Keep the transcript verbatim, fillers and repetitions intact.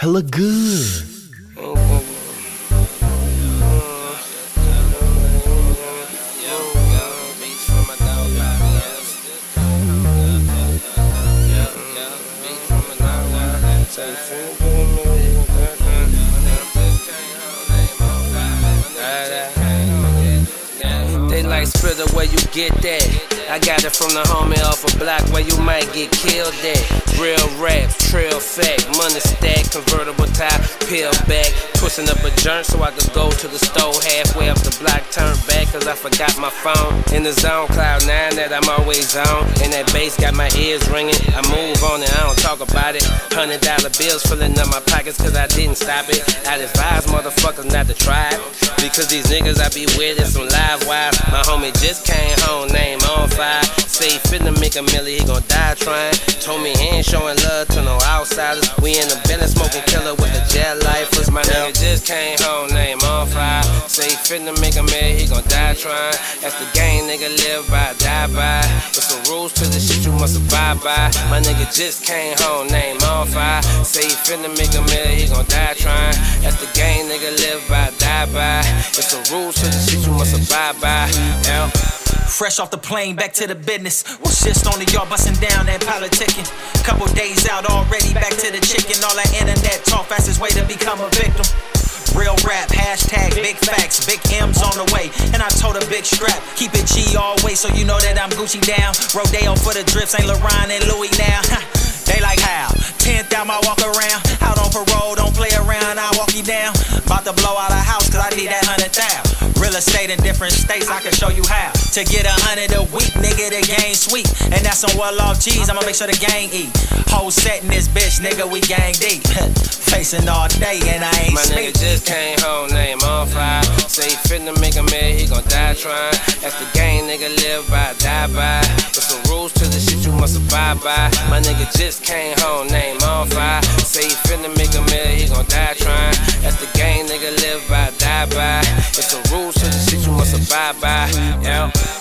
hella good. They like Splitter, where you get that? I got it from the homie off a block where you might get killed at. Real raps, trail fact, money stack, convertible tie, peel back. Twisting up a joint so I could go to the store halfway up the block, turn back cause I forgot my phone. In the zone, cloud nine that I'm always on. And that bass got my ears ringing. I move on and I don't talk about it. Hundred dollar bills filling up my pockets cause I didn't stop it. I'd advise motherfuckers not to try it, because these niggas I be with is some live wires. My homie just came home, name on fire. Say he finna make a milli, he gon' die trying. Told me he ain't showing love to no outsiders. We in the business smoking killer with the jet lifers. My nigga just came home, name on fire. Say he finna make a milli, he gon' die trying. That's the game, nigga, live by, die by. There's some rules to the shit you must abide by. My nigga just came home, name on fire. Say he finna make a milli, he gon' die trying. That's the game, nigga, live by, die by. There's some rules to the shit you must abide by. Yeah. Fresh off the plane, back to the business. Was just on the yard, busting down that politicking. Couple days out already, back to the chicken. All that internet talk, fastest way to become a victim. Real rap, hashtag big facts, big M's on the way. And I told a big strap, keep it G always, so you know that I'm Gucci down. Rodeo for the drip, Saint Laurent and Louis now. They like how? Tenth out my walk around. Out on parole, don't play around, I walk you down. About to blow out a house, cause I need that hundred thousand. Real estate in different states, I can show you how. To get a hundred a week, nigga, the game sweet. And that's some well-off G's, I'ma make sure the gang eat. Whole set in this bitch, nigga, we gang deep. Facing all day and I ain't My speak. nigga just came home, name on fire. Say he finna make a man, he gon' die trying. That's the game, nigga, live by, die by. There's some rules to the shit you must abide by. My nigga just came home, name on fire. Say he finna make a man, he gon' die trying. That's the game, nigga, live by, die by. There's some rules to the shit you must abide by. Yeah.